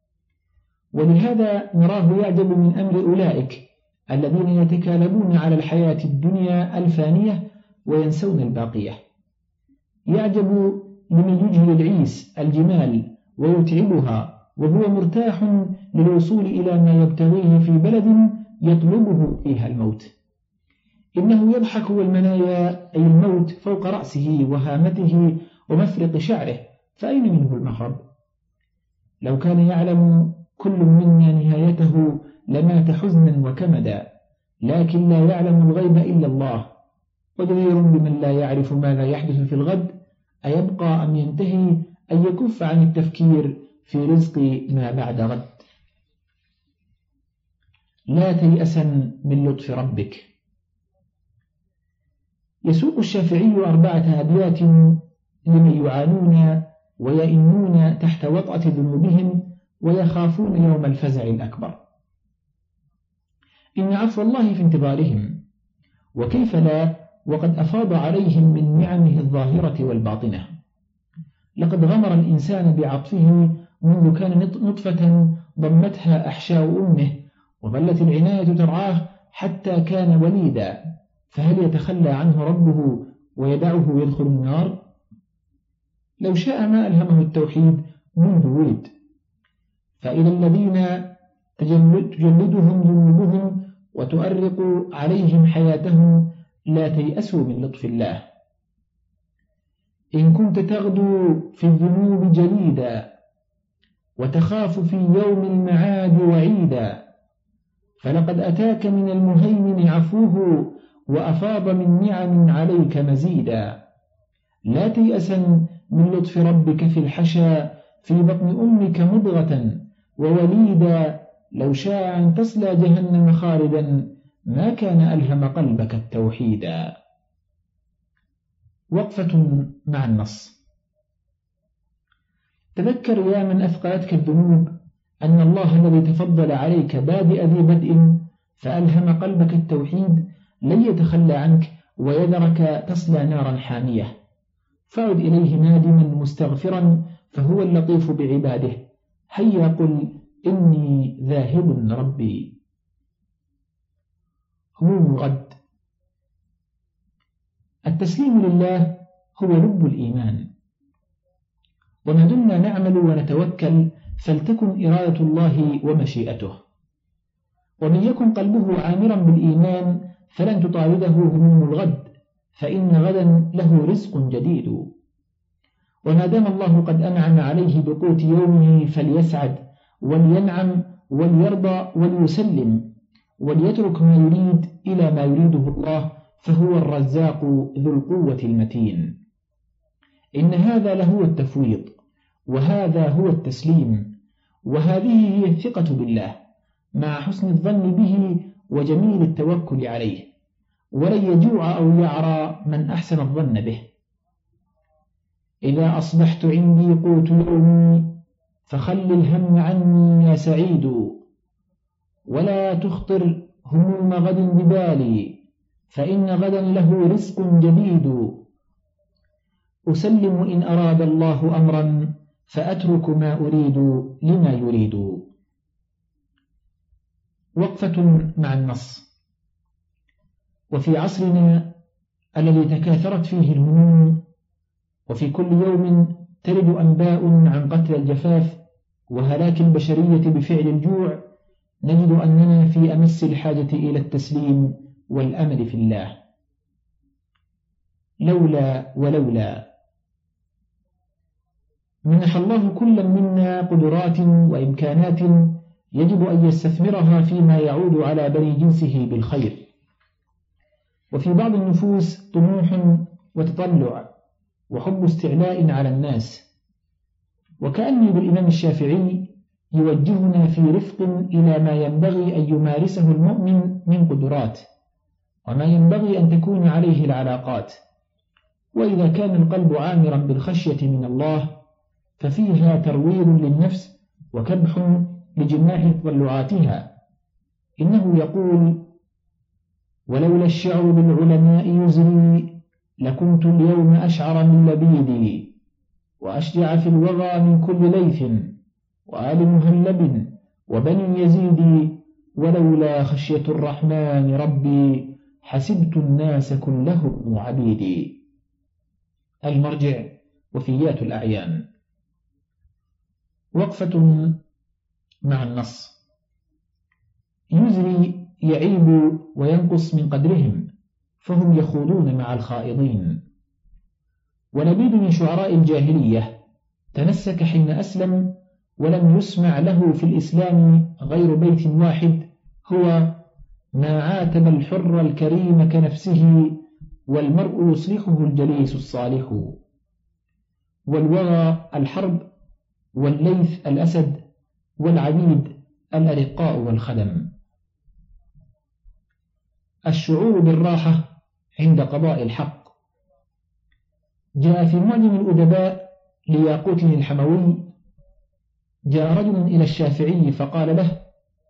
ولهذا نراه يعجب من أمر أولئك الذين يتكالبون على الحياة الدنيا الفانية وينسون الباقية. يعجب لمن يجهل العيس الجمال ويتعبها وهو مرتاح للوصول إلى ما يبتغيه في بلد يطلبه فيها الموت. إنه يضحك والمنايا أي الموت فوق رأسه وهامته ومفرق شعره، فأين منه المهرب؟ لو كان يعلم كل منا نهايته لمات حزنا وكمدا، لكن لا يعلم الغيب إلا الله. وجدير بمن لا يعرف ماذا يحدث في الغد أيبقى أم ينتهي أن يكف عن التفكير في رزق ما بعد غد. لا تيأسا من لطف ربك. يسوق الشافعي 4 أبيات لمن يعانون ويئنون تحت وطأة ذنوبهم ويخافون يوم الفزع الأكبر. إن عفو الله في انتظارهم، وكيف لا وقد أفاض عليهم من نعمه الظاهرة والباطنة. لقد غمر الإنسان بعطفه منذ كان نطفة ضمتها أحشاء أمه، وظلت العناية ترعاه حتى كان وليدا، فهل يتخلى عنه ربه ويدعه يدخل النار؟ لو شاء ما ألهمه التوحيد منذ ولد. فإلى الذين تجلدهم ذنوبهم وتؤرق عليهم حياتهم لا تيأسوا من لطف الله. إن كنت تغدو في الذنوب جليدا وتخاف في يوم المعاد وعيدا، فلقد أتاك من المهيمن عفوه وأفاض من نعم عليك مزيدا. لا تيأسا من لطف ربك في الحشا، في بطن أمك مضغة ووليدا، لو شاء أن تصلى جهنم خالدا ما كان ألهم قلبك التوحيدا. وقفة مع النص. تذكر يا من أثقلتك الذنوب أن الله الذي تفضل عليك بادئ ذي بدء فألهم قلبك التوحيد لن يتخلى عنك ويذرك تصلى نارا حامية. فعد إليه نادما مستغفرا فهو اللطيف بعباده. هيا قل إني ذاهب ربي. هموم الغد. التسليم لله هو لب الإيمان، وما دمنا نعمل ونتوكل فلتكن إرادة الله ومشيئته. ومن يكن قلبه عامرا بالإيمان فلن تطارده هموم الغد، فإن غدا له رزق جديد. وما دام الله قد أنعم عليه بقوت يومه فليسعد ولينعم وليرضى وليسلم، وليترك ما يريد إلى ما يريده الله، فهو الرزاق ذو القوة المتين. إن هذا لهو التفويض، وهذا هو التسليم، وهذه هي الثقة بالله مع حسن الظن به وجميل التوكل عليه، ولن يجوع أو يعرى من أحسن الظن به. إذا أصبحت عندي قوت يومي فخل الهم عني يا سعيد، ولا تخطر هموم غد ببالي فإن غدا له رزق جديد. أسلم إن أراد الله أمرا فأترك ما أريد لما يريد. وقفة مع النص. وفي عصرنا الذي تكاثرت فيه الهموم، وفي كل يوم ترد أنباء عن قتل الجفاف وهلاك البشرية بفعل الجوع، نجد أننا في أمس الحاجة إلى التسليم والأمل في الله. لولا ولولا. منح الله كل منا قدرات وإمكانات يجب أن يستثمرها فيما يعود على بني جنسه بالخير. وفي بعض النفوس طموح وتطلع وحب استعلاء على الناس، وكأني بالإمام الشافعي يوجهنا في رفق إلى ما ينبغي أن يمارسه المؤمن من قدرات، وما ينبغي أن تكون عليه العلاقات. وإذا كان القلب عامرا بالخشية من الله ففيها ترويض للنفس وكبح لجماح تطلعاتها. إنه يقول: ولولا الشعر بالعلماء يزري لكنت اليوم أشعر من لبيدي، وأشجع في الوغى من كل ليث، وآل مهلب وبني يزيد، ولولا خشية الرحمن ربي حسبت الناس كلهم عبيدي. المرجع: وفيات الأعيان. وقفة مع النص. يزري يعيب وينقص من قدرهم، فهم يخوضون مع الخائضين. ولبيد من شعراء الجاهلية تنسك حين أسلم، ولم يسمع له في الإسلام غير بيت واحد، هو: ما عاتب الحر الكريم كنفسه، والمرء يصلحه الجليس الصالح. والوغى الحرب، والليث الأسد، والعبيد الأرقاء والخدم. الشعور بالراحة عند قضاء الحق. جاء في معجم الأدباء لياقوت الحموي: جاء رجل إلى الشافعي فقال له: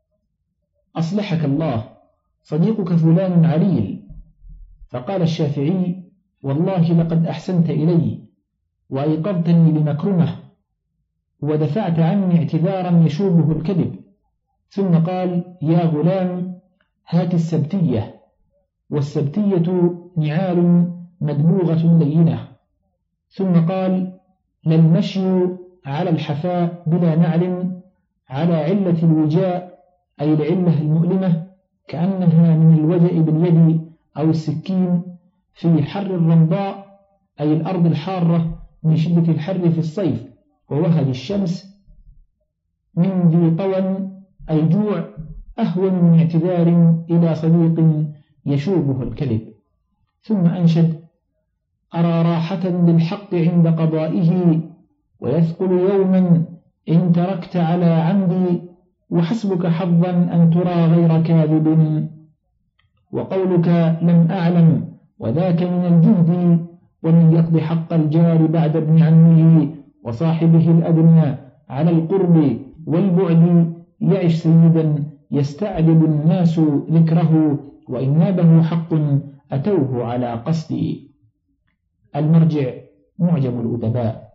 أصلحك الله، صديقك فلان عليل. فقال الشافعي: والله لقد أحسنت إلي وأيقظتني بمكرمة، ودفعت عني اعتذارا يشوبه الكذب. ثم قال: يا غلام، هات السبتية. والسبتية نعال مدبوغة لينة. ثم قال: للمشي على الحفاء بلا نعل على علة الوجاء، أي العلة المؤلمة، كأنها من الوجع باليد أو السكين، في حر الرمضاء، أي الأرض الحارة من شدة الحر في الصيف، ووهج الشمس، من ذي طوى، أي جوع، أهون من اعتذار إلى صديق يشوبه الكذب. ثم أنشد: أرى راحة للحق عند قضائه، ويثقل يوما إن تركت على عمدي، وحسبك حظا أن ترى غير كاذب، وقولك لم أعلم وذاك من الجهد، ومن يقض حق الجار بعد ابن عمه وصاحبه الأدنى على القرب والبعد، يعش سيدا يستعجب الناس ذكره، وإن نابه حق أتوه على قصدي. المرجع: معجم الأدباء.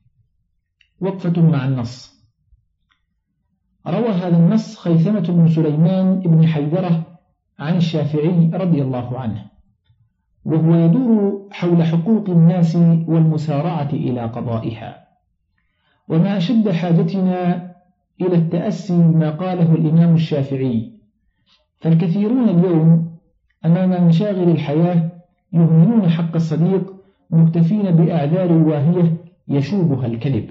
وقفة مع النص. روى هذا النص خيثمة بن سليمان بن حيدرة عن الشافعي رضي الله عنه، وهو يدور حول حقوق الناس والمسارعة إلى قضائها. وما أشد حاجتنا إلى التأسي ما قاله الإمام الشافعي، فالكثيرون اليوم أمام مشاغل الحياة يهملون حق الصديق، مكتفين بأعذار واهية يشوبها الكذب.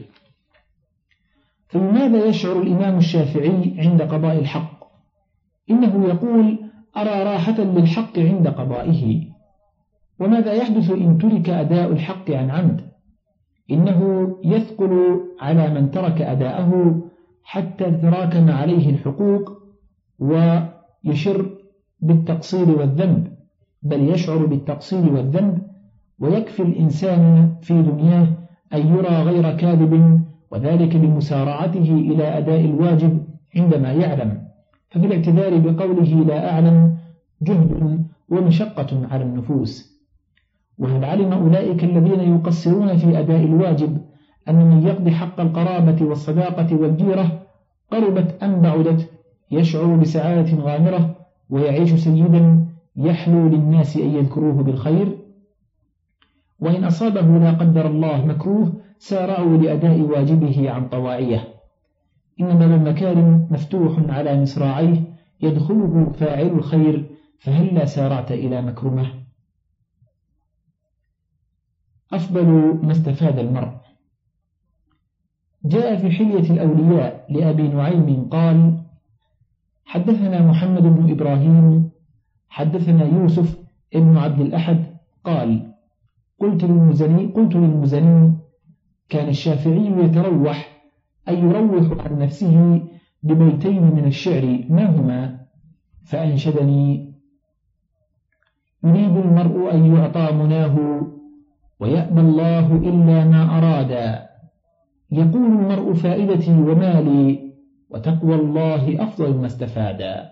فلماذا يشعر الإمام الشافعي عند قضاء الحق؟ إنه يقول: أرى راحة للحق عند قضائه. وماذا يحدث إن ترك أداء الحق عن عمد؟ إنه يثقل على من ترك أداءه حتى تراكم عليه الحقوق، ويشر بالتقصير والذنب، بل يشعر بالتقصير والذنب، ويكفي الإنسان في دنياه أن يرى غير كاذب، وذلك بمسارعته إلى أداء الواجب عندما يعلم. ففي الاعتذار بقوله لا أعلم جهد ومشقة على النفوس. وهل علم أولئك الذين يقصرون في أداء الواجب أن من يقضي حق القرابة والصداقة والجيرة قربت أم بعدت يشعر بسعادة غامرة، ويعيش سيدا يحلو للناس أن يذكروه بالخير؟ وإن أصابه لا قدر الله مكروه سارعوا لأداء واجبه عن طواعية. إنما المكارم مفتوح على مصراعيه يدخله فاعل الخير، فهلا سارعت إلى مكرمه. أفضل ما استفاد المرء. جاء في حلية الأولياء لأبي نعيم قال: حدثنا محمد بن إبراهيم حدثنا يوسف ابن عبد الأحد قال: قلت للمزني: كان الشافعي يتروح أي يروح عن نفسه ببيتين من الشعر، ما هما؟ فأنشدني: يريد المرء أن يعطى مناه ويأبى الله إلا ما أرادا، يقول المرء فائدتي ومالي وتقوى الله أفضل ما استفادا.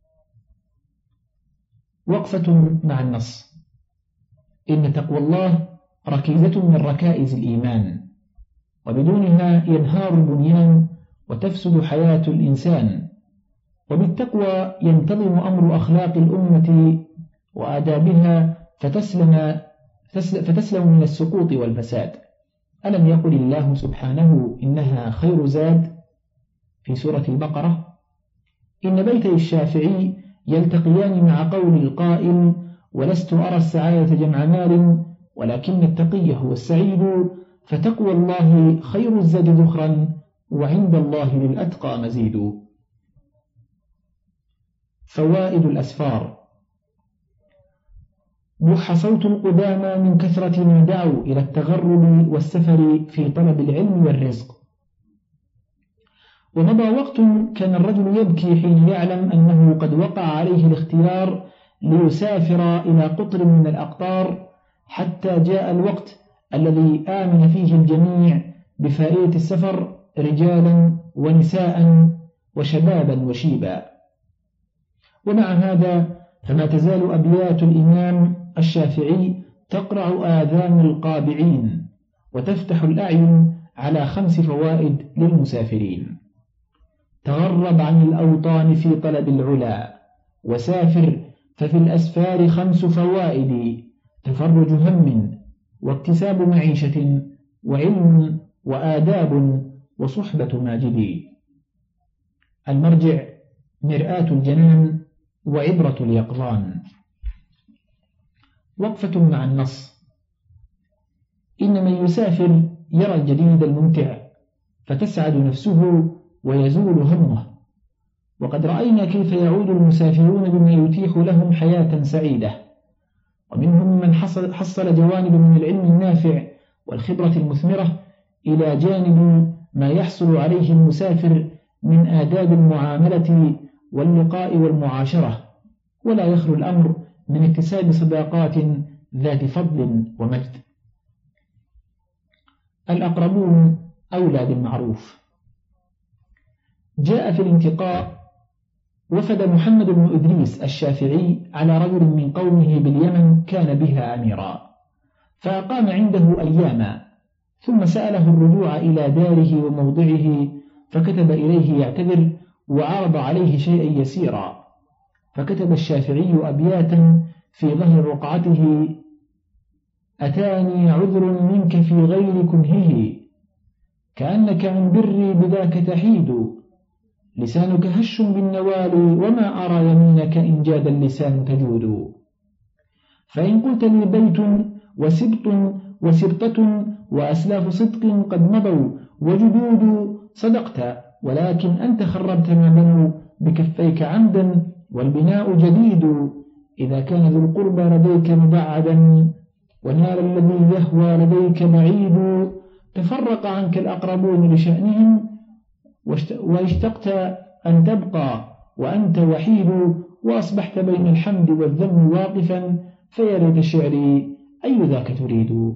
وقفة مع النص. إن تقوى الله ركيزة من ركائز الإيمان، وبدونها ينهار البنيان وتفسد حياة الإنسان، وبالتقوى ينتظم أمر أخلاق الأمة وآدابها فتسلم من السقوط والفساد. ألم يقل الله سبحانه إنها خير زاد في سورة البقرة؟ إن بيتي الشافعي يلتقيان مع قول القائل: ولست أرى السعادة جمع مال ولكن التقي هو السعيد، فتقوى الله خير الزاد ذخرا وعند الله للأتقى مزيد. فوائد الأسفار. بح صوت القدامى من كثرة ما دعوا إلى التغرب والسفر في طلب العلم والرزق. ومضى وقت كان الرجل يبكي حين يعلم أنه قد وقع عليه الاختيار ليسافر إلى قطر من الأقطار، حتى جاء الوقت الذي آمن فيه الجميع بفائدة السفر، رجالا ونساء وشبابا وشيبا. ومع هذا فما تزال أبيات الإمام الشافعي تقرع آذان القابعين وتفتح الأعين على 5 فوائد للمسافرين. تغرب عن الأوطان في طلب العلا وسافر، ففي الأسفار 5 فوائد: تفرج هم واكتساب معيشة وعلم وآداب وصحبة ماجد. المرجع: مرآة الجنان وعبرة اليقظان. وقفة مع النص. إن من يسافر يرى الجديد الممتع فتسعد نفسه ويزول همه، وقد رأينا كيف يعود المسافرون بما يتيح لهم حياة سعيدة، ومنهم من حصل جوانب من العلم النافع والخبرة المثمرة إلى جانب ما يحصل عليه المسافر من آداب المعاملة واللقاء والمعاشرة، ولا يخلو الأمر من اكتساب صداقات ذات فضل ومجد. الأقربون أولى بالمعروف. جاء في الانتقاء: وفد محمد بن إدريس الشافعي على رجل من قومه باليمن كان بها أميرا، فأقام عنده أياما، ثم سأله الرجوع إلى داره وموضعه، فكتب إليه يعتذر وعرض عليه شيئا يسيرا، فكتب الشافعي أبياتا في ظهر رقعته: أتاني عذر منك في غير كنهه، كأنك عن بري بذاك تحيد، لسانك هش بالنوال وما أرى يمينك إن جاد اللسان تجود، فإن قلت لي بيت وسبط وسبطة وأسلاف صدق قد مضوا وجدود صدقت، ولكن أنت خربت ما بنوا بكفيك عمدا والبناء جديد، إذا كان ذو القربى لديك مبعدا ونال الذي يهوى لديك بعيد، تفرق عنك الأقربون لشأنهم واشتقت أن تبقى وأنت وحيد، وأصبحت بين الحمد والذم واقفا، فيا ليت شعري أي ذاك تريد.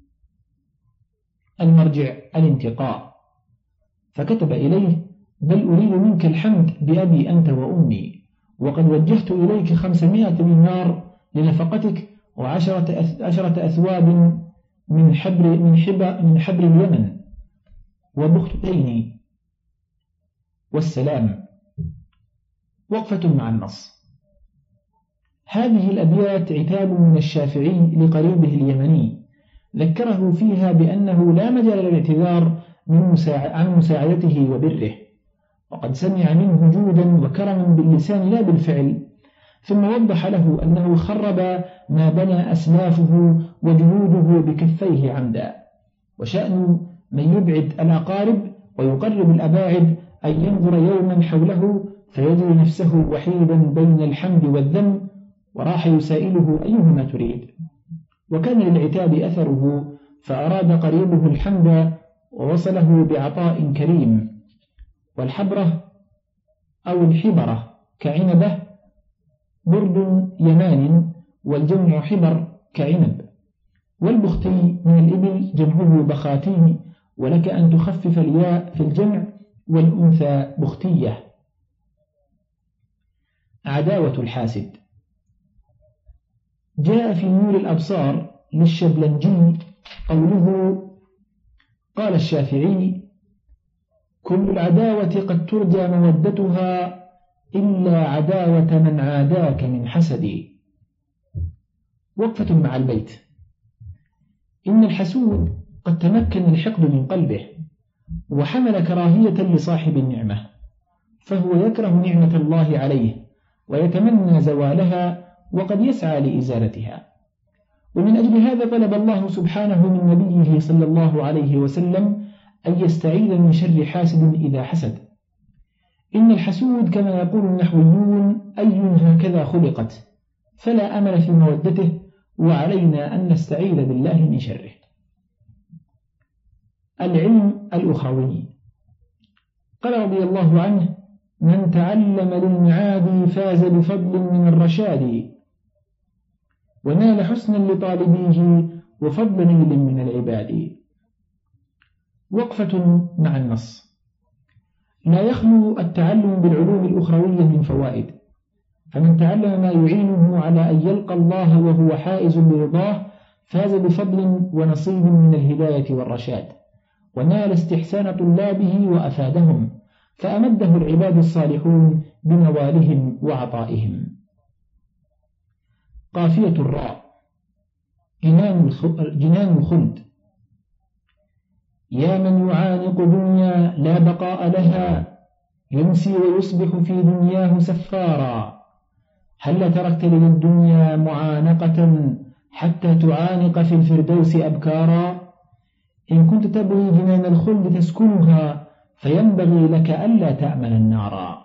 المرجع: الانتقاء. فكتب إليه: بل أريد منك الحمد بأبي أنت وأمي، وقد وجهت إليك 500 دينار لنفقتك و10 أثواب من حبر اليمن وبختين، والسلام. وقفة مع النص. هذه الأبيات عتاب من الشافعي لقريبه اليمني، ذكره فيها بأنه لا مجال للاعتذار عن مساعدته وبره، وقد سمع منه جودا وكرما باللسان لا بالفعل، ثم وضح له أنه خرب ما بنى أسلافه وجهوده بكفيه عمدا، وشأن من يبعد الأقارب ويقرب الأباعد أن ينظر يوما حوله فيجد نفسه وحيدا بين الحمد والذم، وراح يسائله أيهما تريد، وكان للعتاب أثره، فأراد قريبه الحمد ووصله بعطاء كريم. والحبرة أو الحبرة كعنبة برد يمان، والجمع حبر كعنب. والبختي من الإبل جمعه بخاتين، ولك أن تخفف الياء في الجمع، والأنثى بختية. عداوة الحاسد. جاء في نور الأبصار للشبلنجي قوله: قال الشافعي: كل العداوة قد ترجى مودتها إلا عداوة من عاداك من حسدي. وقفة مع البيت. إن الحسود قد تمكن الحقد من قلبه، وحمل كراهية لصاحب النعمة، فهو يكره نعمة الله عليه ويتمنى زوالها، وقد يسعى لإزالتها. ومن أجل هذا طلب الله سبحانه من نبيه صلى الله عليه وسلم أن يستعيذ من شر حاسد إذا حسد. إن الحسود كما يقول النحويون أي هكذا خلقت، فلا أمل في مودته، وعلينا أن نستعيذ بالله من شره. العلم الأخروي. قال رضي الله عنه: من تعلم للمعاد فاز بفضل من الرشاد، ونال حسنا لطالبيه وفضل نيل من العباد. وقفة مع النص. لا يخلو التعلم بالعلوم الأخروية من فوائد، فمن تعلم ما يعينه على أن يلقى الله وهو حائز برضاه فاز بفضل ونصيب من الهداية والرشاد، ونال استحسان طلابه وأفادهم، فأمده العباد الصالحون بنوالهم وعطائهم. قافية الراء. جنان الخلد. يا من يعانق دنيا لا بقاء لها، يمسي ويصبح في دنياه سفارا، هل تركت للدنيا معانقة حتى تعانق في الفردوس أبكارا؟ إن كنت تبغي جنان الخلد تسكنها، فينبغي لك ألا تأمن النار.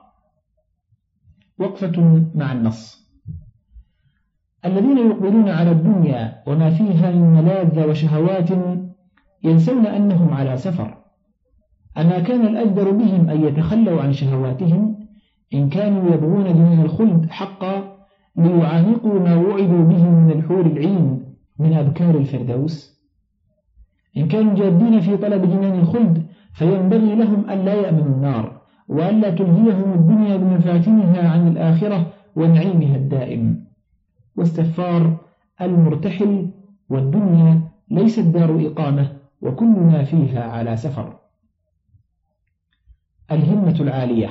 وقفة مع النص. الذين يقبلون على الدنيا وما فيها من ملاذ وشهوات ينسون أنهم على سفر. أما كان الأجدر بهم أن يتخلوا عن شهواتهم إن كانوا يبغون جنان الخلد حقا، ليعانقوا ما وعدوا به من الحور العين من أبكار الفردوس. إن كانوا جادين في طلب جنان الخلد فينبغي لهم ألا يأمنوا النار، وألا تلهيهم الدنيا بمفاتنها عن الآخرة ونعيمها الدائم. واستغفار المرتحل، والدنيا ليست دار إقامة، وكلنا فيها على سفر. الهمة العالية.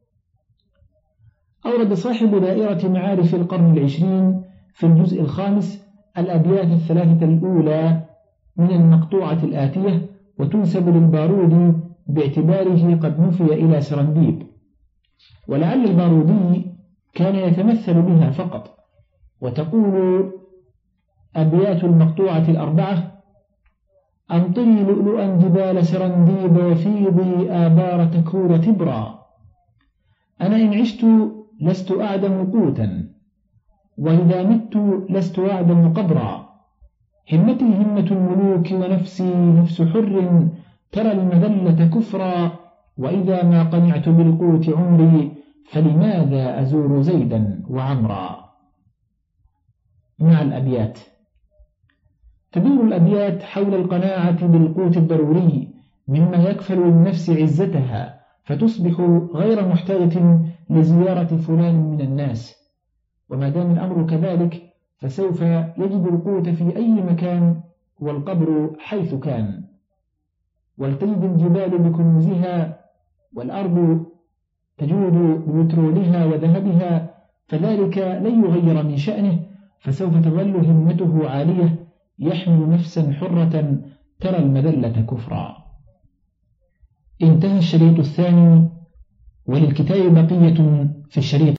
أورد صاحب دائرة معارف القرن العشرين في الجزء الخامس الأبيات الثلاثة الأولى من المقطوعة الآتية، وتنسب للبارودي باعتباره قد نفي إلى سرنديب، ولعل البارودي كان يتمثل بها فقط. وتقول أبيات المقطوعة الأربعة: أمطري لؤلؤا جبال سرنديب، وفيضي آبار تكور تبرا، أنا إن عشت لست أعدم قوتا، وإذا مت لست أعدم قبرا، همتي همة الملوك ونفسي نفس حر، ترى المذلة كفرا، وإذا ما قنعت بالقوت عمري، فلماذا أزور زيدا وعمرا. مع الأبيات. تدور الأبيات حول القناعة بالقوت الضروري مما يكفل للنفس عزتها، فتصبح غير محتاجة لزيارة فلان من الناس. وما دام الأمر كذلك فسوف يجد القوت في أي مكان، والقبر حيث كان. ولتجد الجبال بكنوزها، والأرض تجود ببترولها وذهبها، فذلك لن يغير من شأنه، فسوف تظل همته عالية، يحمل نفسا حرة ترى المذلة كفرا. انتهى الشريط الثاني، وللكتاب بقية في الشريط